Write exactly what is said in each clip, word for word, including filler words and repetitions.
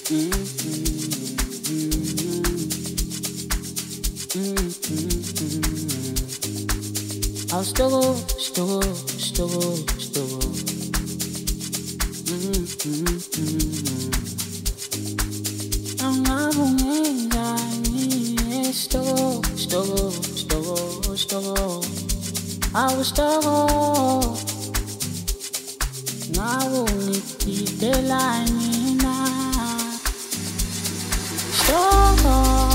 I'll struggle, struggle, struggle, struggle. I'm struggle, struggle, struggle, struggle. I will struggle. I will need the line now. Struggle.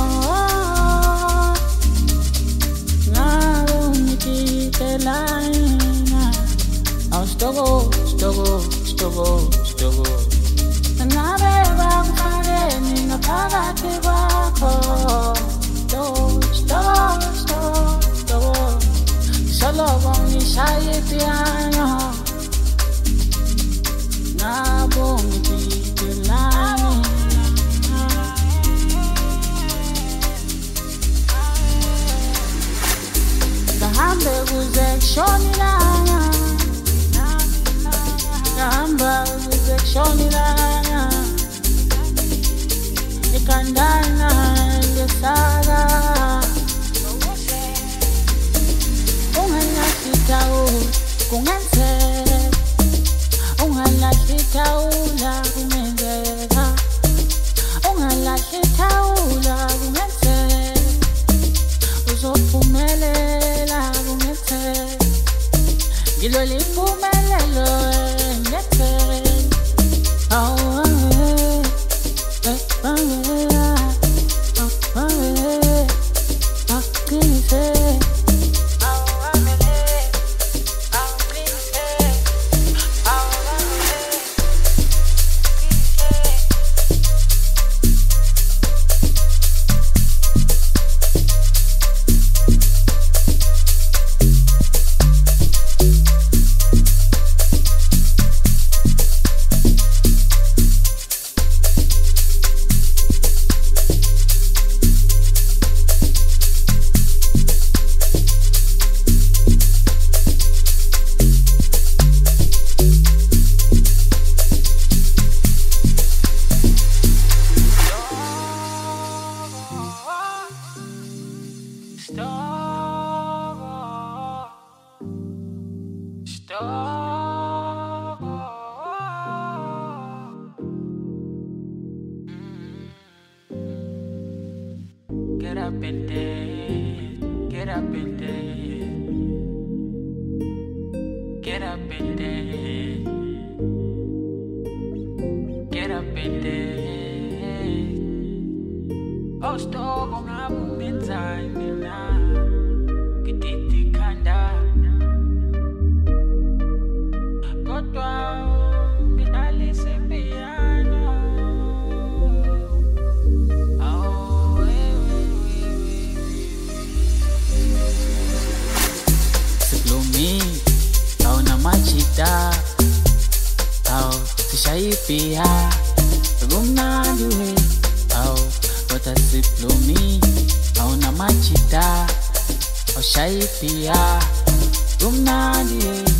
I'll struggle, struggle, struggle, struggle. And I never forget in the poverty walk. Struggle, struggle, struggle, struggle. Solo con mi shy piano. Na boom the line. The hamburger was action lana. The hamburger was action lana. The candana the saga. Ungala kitao kungenze. Ungala kitao la kumenzeka. Ungala kitao la kumenze. Uzophumelela kumeze. Gilo liphumelelo ngeke. Oh, eh, eh, Get up and dance, get up and dance, get up and dance, get up and dance. Oh, sto con abu menzani na, kititi kanda, kotwa binali se piano. Machita, au sishaipia, gumnadue, au watasiplumi, au na machita, au shaipia, gumnadue.